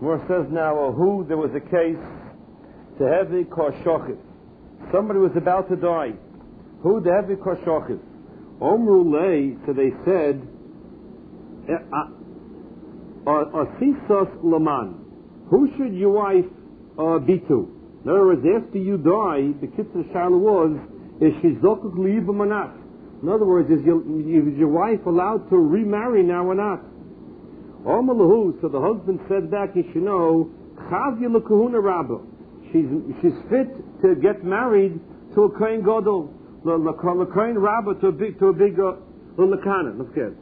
Where it says now, who there was a case to heavy koshachis. Somebody was about to die. Who the heavy koshachis? Omru lei, so they said, Asisos laman. Who should your wife be to? In other words, after you die, the kitzur shala was, is she zokuk liyivam or not? In other words, is your wife allowed to remarry now or not? Omalahu, so the husband said back, you should know, Chavya l'kahuna rabba. She's fit to get married to a kohen gadol, l'kohen rabba, to a big l'lakana. Let's get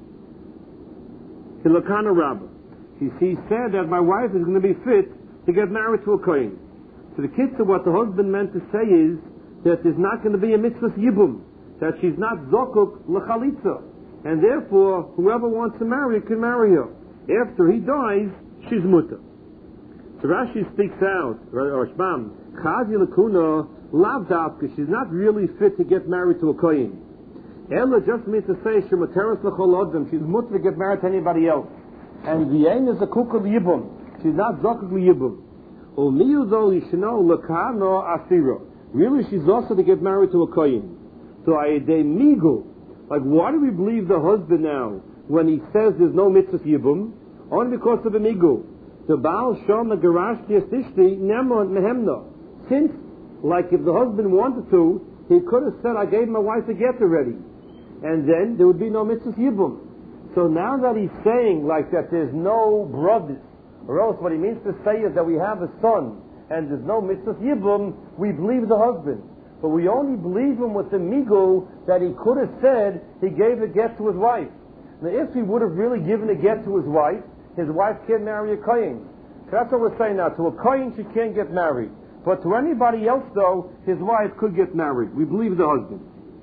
the l'lakana rabba. He said that my wife is going to be fit to get married to a kohen. So the kitzur, what the husband meant to say is that there's not going to be a mitzvah yibum, that she's not zokuk l'chalitza, and therefore whoever wants to marry can marry her. After he dies, she's mutter. So Rashi speaks out, or Shbam, Chazi l'kuna lav davka, she's not really fit to get married to a kohen. Ella just means to say she materas l'chol adam, she's mutter to get married to anybody else. And the aim is a kukah l'yibum, she's not zokuk l'yibum. Umiyu though you should know l'kano asira. Really, she's also to get married to a kohen. So ayedei migu. Like, why do we believe the husband now when he says there's no mitzvah yibum? Only because of a migu. The Baal Shom Garashti Estishti Nemon Mehemna. Since, like, if the husband wanted to, he could have said, I gave my wife a get already. And then there would be no mitzvah yibum. So now that he's saying, like, that there's no brothers, or else what he means to say is that we have a son, and there's no mitzvah yibum, we believe the husband. But we only believe him with the migu that he could have said he gave a get to his wife. Now, if he would have really given a get to his wife can't marry a kohen. So that's what we're saying now. To a kohen, she can't get married. But to anybody else, though, his wife could get married. We believe the husband.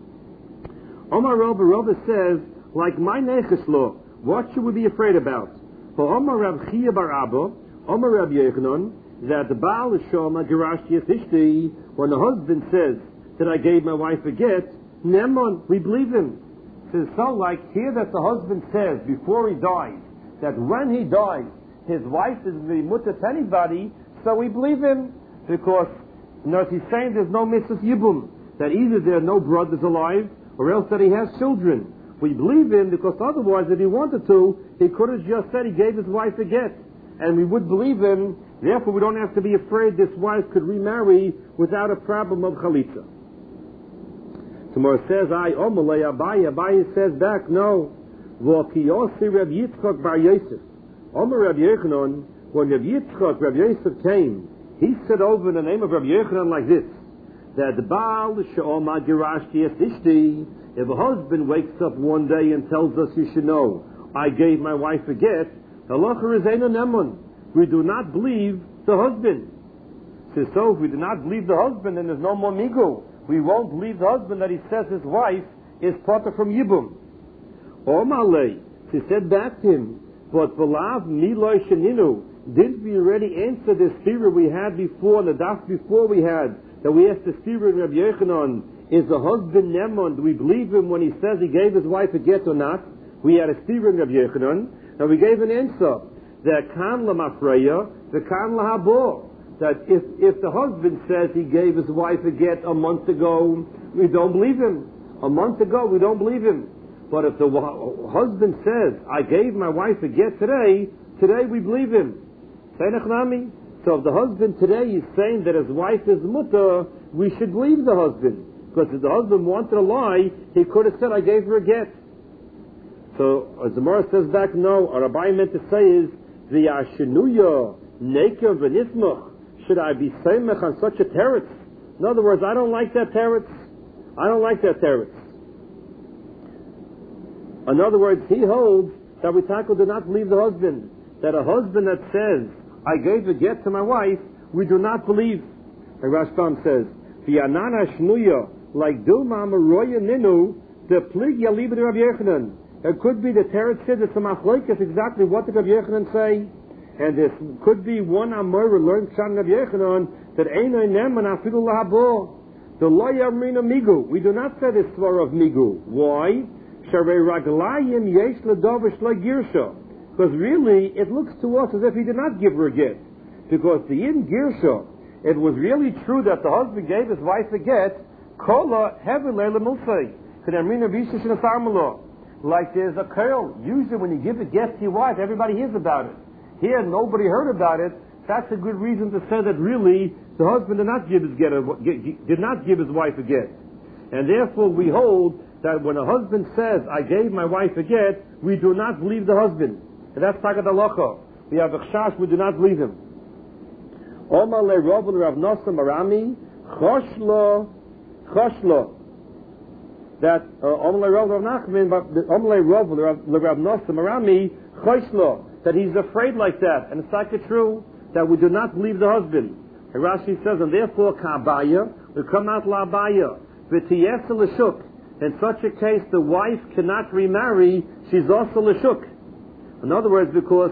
Omar Rabba says, like my neches law, what should we be afraid about? For Omar Rab Chia bar Abba, Omar Rab Yechanan, that the Baal Shoma Gerash Yisishti, when the husband says that I gave my wife a get, Nemon, we believe him. So like here that the husband says before he dies, that when he dies, his wife is the mutter to anybody, so we believe him, because he's saying there's no mitzvah yibum, that either there are no brothers alive, or else that he has children. We believe him because otherwise, if he wanted to, he could have just said he gave his wife a get, and we would believe him. Therefore, we don't have to be afraid this wife could remarry without a problem of chalitza. Tomorrow says, Abaye says back, no. V'kiyosi Reb Yitzchak bar Yosef. Omer Reb Yechanan, when Reb Yitzchak, Reb Yosef came, he said over in the name of Reb Yechanan like this, that the Baal She'oma Girashti Estishti, if a husband wakes up one day and tells us, you should know, I gave my wife a get, halacha is eino nemon. We do not believe the husband. So if we do not believe the husband, then there's no more migu. We won't believe the husband that he says his wife is potter from yibum. Omalei, she said back to him, but v'lav miloi sheninu, didn't we already answer the stira we had before, the daf before we had, that we asked the stira in Rabbi Yechanan, is the husband nemon, do we believe him when he says he gave his wife a get or not? We had a stira in Rabbi Yechanan, and we gave an answer, that kan lamafreya, the kan lahabor, that if the husband says he gave his wife a get a month ago, we don't believe him. A month ago, we don't believe him. But if the husband says, I gave my wife a get today we believe him. So if the husband today is saying that his wife is mutter, we should believe the husband. Because if the husband wanted to lie, he could have said, I gave her a get. So, as the Gemara says back, no, what Rabbi meant to say is, the Ashenuya, Neker V'nismach, should I be samech on such a teretz? In other words, I don't like that teretz. In other words, he holds that we do not believe the husband. That a husband that says, I gave a get to my wife, we do not believe. And Rashbam says, V'yanana shnuya, like Dilma Maroya Ninu, the plig yalibid Rabbi Yechanan. It could be the teretz says it's a machlokes, exactly what did Rabbi Yechanan say? And this could be one Amor learned Shan Rabbi Yechanan, that Einay Neman Afidu Lahabo. The Loya Amrina Migu. We do not say this svar of Migu. Why? Sharei Raglayim Yesh Ladovish Lagirsha. Because really, it looks to us as if he did not give her a get. Because the in Girsha, it was really true that the husband gave his wife a get, Kola heaven leila milsei. Like there's a curl. Usually when you give a get to your wife, everybody hears about it. Here, nobody heard about it. That's a good reason to say that really the husband did not give his wife a get. And therefore we hold that when a husband says, I gave my wife a get, we do not believe the husband. And that's Tagat Halacha. We have a chash, we do not believe him. Omar le Rav Rav Nosson Marami, Choshlo, that Omar le Rav Rav Nachman, Omar le Rav Rav Nosson Marami, Choshlo, that he's afraid like that. And it's like it's true that we do not believe the husband. And Rashi says, and therefore Ka'abaya will come out La'abaya, V'tiyesa l'shuk. In such a case, the wife cannot remarry, she's also l'shuk. In other words, because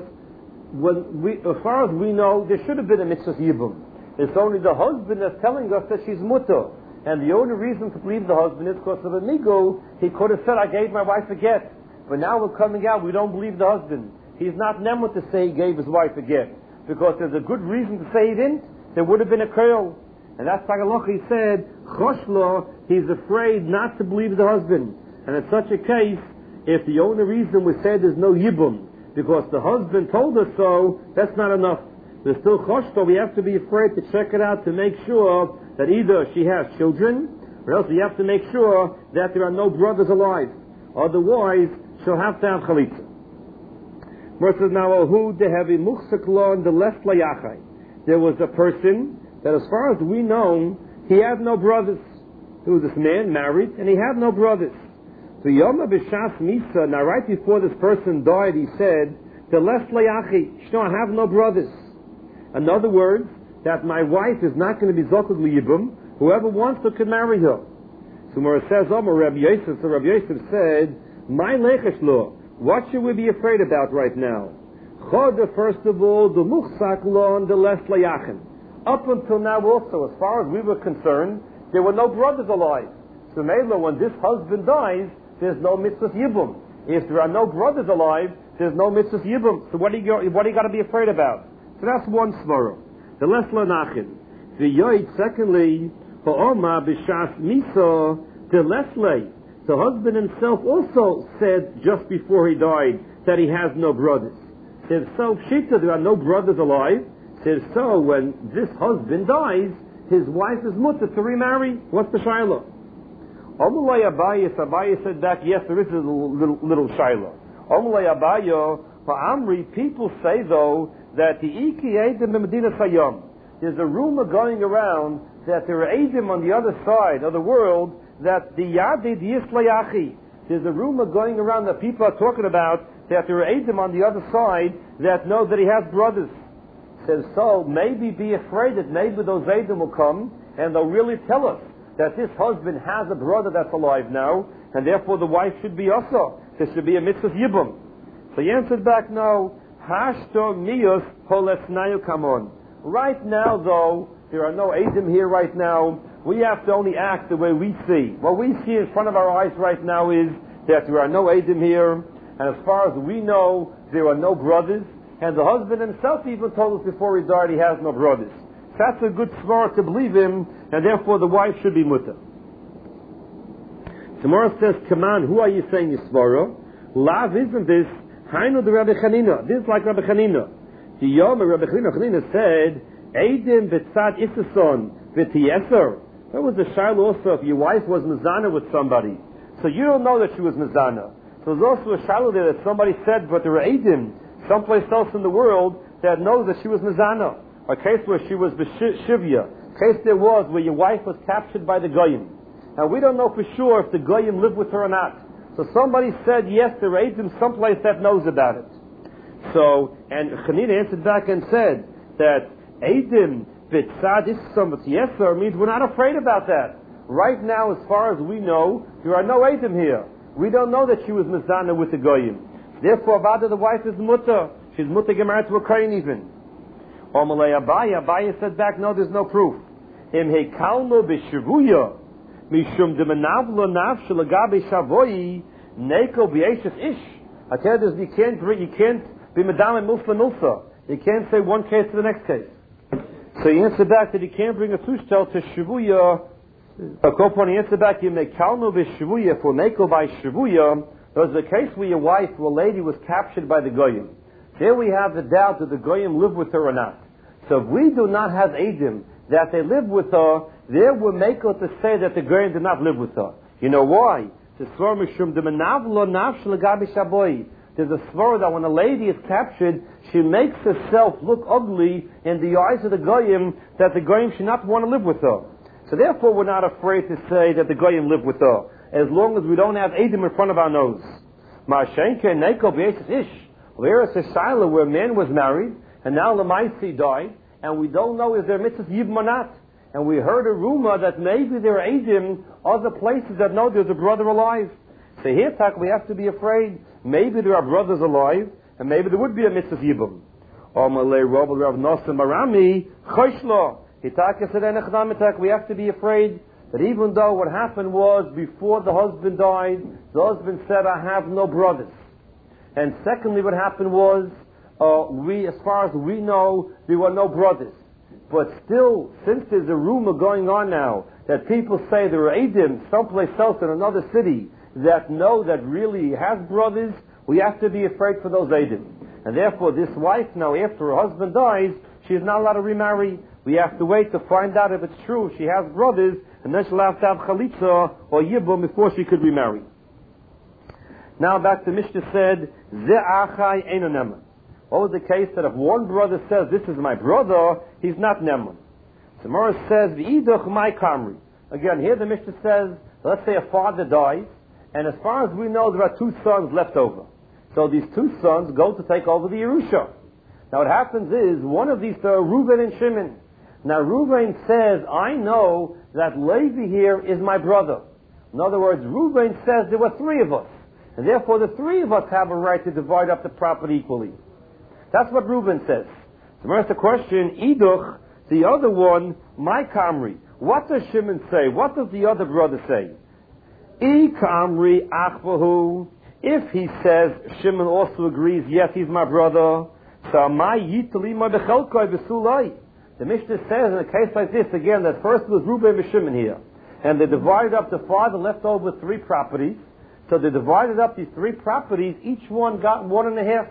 as far as we know, there should have been a mitzvah yibum. It's only the husband that's telling us that she's mutter. And the only reason to believe the husband is because of amigo. He could have said, I gave my wife a get. But now we're coming out, we don't believe the husband. He's not nemut to say he gave his wife a get. Because there's a good reason to say he didn't. There would have been a curl. And that's Tagaloch, he said, Choshlo, he's afraid not to believe the husband. And in such a case, if the only reason we say there's no yibum, because the husband told us so, that's not enough. There's still choshlo, we have to be afraid to check it out to make sure that either she has children, or else we have to make sure that there are no brothers alive. Otherwise, she'll have to have chalitza. Verses now, who de heavy muchsak lo and the left layachai. There was a person that, as far as we know, he had no brothers. There was this man married, and he had no brothers. So Yoma b'shas misa, now right before this person died, he said, the left layachi, I have no brothers. In other words, that my wife is not going to be zoked liyibum. Whoever wants to can marry her. So Mora says, Rabbi Yosef, so Rabbi Yosef said, my lechesh lo, what should we be afraid about right now? Choda, first of all, the muchsak lo and the left layachim. Up until now also, as far as we were concerned, there were no brothers alive. So Mela, when this husband dies, there's no mitzvah yibum. If there are no brothers alive, there's no mitzvah yibum. So what do you got to be afraid about? So that's one svara. The less lanachin. The yoid, secondly, ha'oma b'shas misa, the lesle. The husband himself also said just before he died that he has no brothers. Says so, Pshita, there are no brothers alive. Says so, when this husband dies, his wife is mutter to remarry. What's the shiloh? Omulay Abayah said back, yes, there is a little shiloh. Omulay Abayah, Amri, people say though, that the Iki Edim in Medina Sayyam, there's a rumor going around that there are Edim on the other side of the world, that the Yadid Yislayachi, there's a rumor going around that people are talking about that there are Edim on the other side that know that he has brothers. Says so, maybe be afraid that maybe those Edim will come and they'll really tell us that this husband has a brother that's alive now, and therefore the wife should be also. There should be a mitzvah yibum. So he answered back, no. Hashto miyus holesnayu kamon. Right now, though, there are no Edim here right now. We have to only act the way we see. What we see in front of our eyes right now is that there are no Edim here, and as far as we know, there are no brothers, and the husband himself even told us before he died he has no brothers. That's a good svara to believe him, and therefore the wife should be mutter. Tomorrow says, come on, who are you saying is svara? Lav isn't this, Hainu the Rabbi Chanina. This is like Rabbi Chanina. The Yom Rabbi Chanina said, Eidim b'tzad isason v'tiyeser. That was the shiloh also if your wife was mizana with somebody. So you don't know that she was mizana. So there's also a shiloh there that somebody said, but there were Eidim someplace else in the world that knows that she was mizana. A case where she was b'shivya. A case there was where your wife was captured by the goyim. Now we don't know for sure if the goyim lived with her or not. So somebody said, yes, there are Eidim someplace that knows about it. So, and Chanina answered back and said that Eidim b'tzad isam v'tiyeser means we're not afraid about that. Right now, as far as we know, there are no Eidim here. We don't know that she was mizana with the goyim. Therefore, Vada, the wife is mutter. She's mutter gemarried to a kohen even. Omalei Abaya said back, no, there's no proof. Im hekalno b'shavuya mishum demenavlo nafsh lagabe shavoyi neko b'yeshes ish. I tell you, you can't B'medam and milsa milsa. You can't say one case to the next case. So he answered back that he can't bring a tushtel to shivuya. Upon he answered back, you make kalnu v'shivuya for neko by shivuya. There was a case where your wife, or a lady, was captured by the goyim. There we have the doubt that the goyim live with her or not. So if we do not have edim that they live with her, there we make her to say that the goyim did not live with her. You know why? There's a svara that when a lady is captured, she makes herself look ugly in the eyes of the goyim, that the goyim should not want to live with her. So therefore we're not afraid to say that the goyim live with her, as long as we don't have edim in front of our nose. There is a shiloh where a man was married, and now Lamaisi died, and we don't know if they're mitzvahs yibum or not. And we heard a rumor that maybe there are edim other places that know there's a brother alive. So here, we have to be afraid. Maybe there are brothers alive, and maybe there would be a mitzvah yibum. We have to be afraid that even though what happened was before the husband died, the husband said, I have no brothers. And secondly, what happened was, as far as we know, there were no brothers. But still, since there's a rumor going on now that people say there are edim someplace else in another city that know that really has brothers, we have to be afraid for those edim. And therefore, this wife now, after her husband dies, she is not allowed to remarry. We have to wait to find out if it's true she has brothers, and then she'll have to have chalitza or yibum before she could remarry. Now back to Mishnah said, Ze achai eino neman. What was the case that if one brother says, this is my brother, he's not neman? Gemara says, V'idach my kamri. Again, here the Mishnah says, let's say a father dies, and as far as we know, there are two sons left over. So these two sons go to take over the Yerusha. Now what happens is, one of these are Reuben and Shimon. Now Reuben says, I know that Levi here is my brother. In other words, Reuben says there were three of us, and therefore the three of us have a right to divide up the property equally. That's what Reuben says. So there's the question, Iduch, the other one, my kamri. What does Shimon say? What does the other brother say? I kamri achvahu. If he says, Shimon also agrees, yes, he's my brother. So my yitali my bechelkoi besulai. The Mishnah says in a case like this, again, that first was Reuben and Shimon here. And they divided up, the father left over with three properties. So they divided up these three properties, each one got 1.5.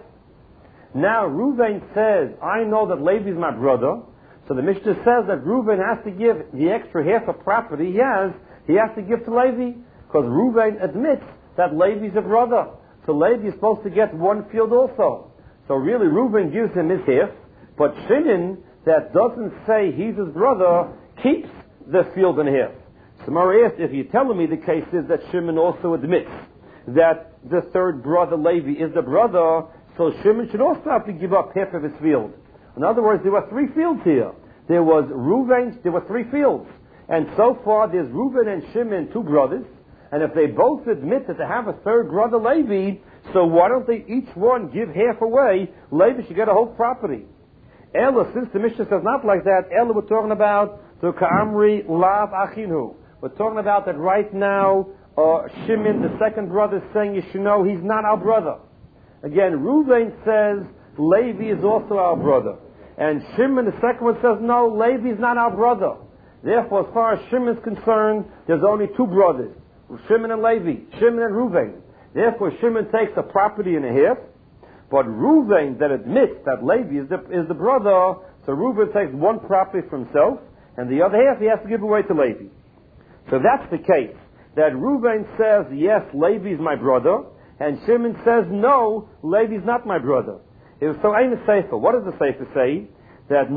Now Reuben says, I know that Levi is my brother. So the Mishnah says that Reuben has to give the extra half of property he has to give to Levi. Because Reuben admits that Levi is a brother. So Levi is supposed to get one field also. So really Reuben gives him his half. But Shimon, that doesn't say he's his brother, keeps the field and half. So Mara asked, if you're telling me the case is that Shimon also admits that the third brother Levi is the brother, so Shimon should also have to give up half of his field. In other words, there were three fields here. There was Reuben, there were three fields. And so far there's Reuben and Shimon, two brothers. And if they both admit that they have a third brother Levi, so why don't they each one give half away? Levi should get a whole property. Ella, since the Mishnah says not like that, Ella, we're talking about the Ka'amri Lav Achinu. We're talking about that right now, Shimon, the second brother, is saying, you should know he's not our brother. Again, Reuben says, Levi is also our brother. And Shimon, the second one, says, no, Levi is not our brother. Therefore, as far as Shimon is concerned, there's only two brothers, Shimon and Levi, Shimon and Reuben. Therefore, Shimon takes the property in a half, but Reuben that admits that Levi is the brother, so Reuben takes one property for himself, and the other half he has to give away to Levi. So that's the case, that Reuben says, yes, Levi is my brother, and Shimon says, no, Levi is not my brother. If so, ain't a sefer. What does the sefer say? That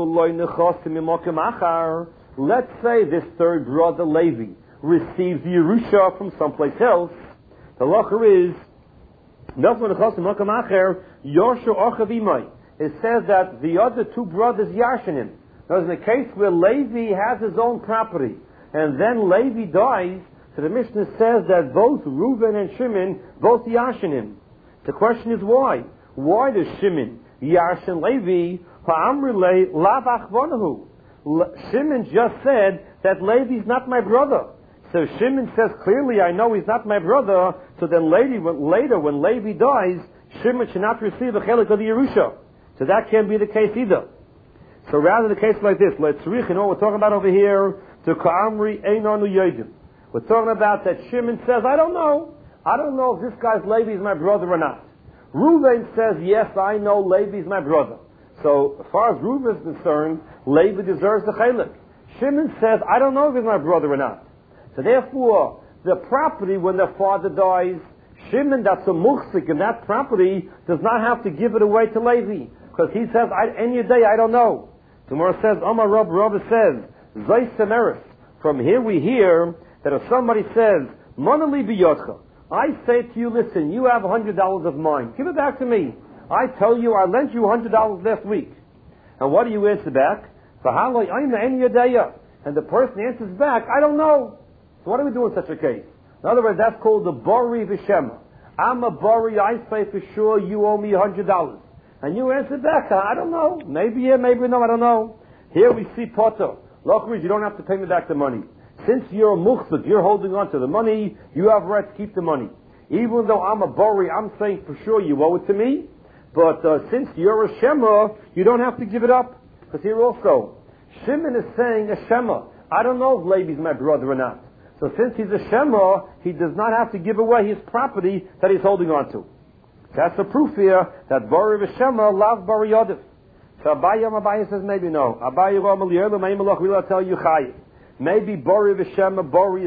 let's say this third brother Levi receives the Yerusha from someplace else. The lacher is, it says that the other two brothers yashin him. Now, in the case where Levi has his own property, and then Levi dies, so the Mishnah says that both Reuben and Shimon both yashin him. The question is why? Why does Shimon yashin Levi? Shimon just said that Levi is not my brother. So Shimon says clearly, I know he's not my brother. So then later when Levi dies, Shimon should not receive a chelik of the Yerusha. So that can't be the case either. So rather the case like this, let's read, you know what we're talking about over here, to Ka'amri Einonu Yodim. We're talking about that Shimon says, I don't know if this guy's Levi is my brother or not. Reuven says, yes, I know Levi is my brother. So as far as Reuven is concerned, Levi deserves the chelik. Shimon says, I don't know if he's my brother or not. So therefore, the property, when their father dies, Shimon, that's a muhsik, and that property does not have to give it away to Levi. Because he says, any day, I don't know. Tomorrow says, Omar Rabba says, Zay Semeris. From here we hear that if somebody says, Monali biyotcha, I say to you, listen, you have $100 of mine. Give it back to me. I tell you, I lent you $100 last week. And what do you answer back? And the person answers back, I don't know. So what do we do in such a case? In other words, that's called the Bori Vishema. I'm a Bori, I say for sure you owe me $100. And you answer back, I don't know. Maybe yeah, maybe no, I don't know. Here we see Potter. Look, you don't have to pay me back the money. Since you're a muhsad, you're holding on to the money, you have a right to keep the money. Even though I'm a Bori, I'm saying for sure you owe it to me. But since you're a Shema, you don't have to give it up. Because here also, Shimon is saying a Shema. I don't know if Levi's my brother or not. So since he's a Shema, he does not have to give away his property that he's holding on to. That's the proof here that Bori v'Shema love Bori Yodif. So Abaye says maybe no. Abaye will tell you Chayiv. Maybe Bori v'Shema, Bori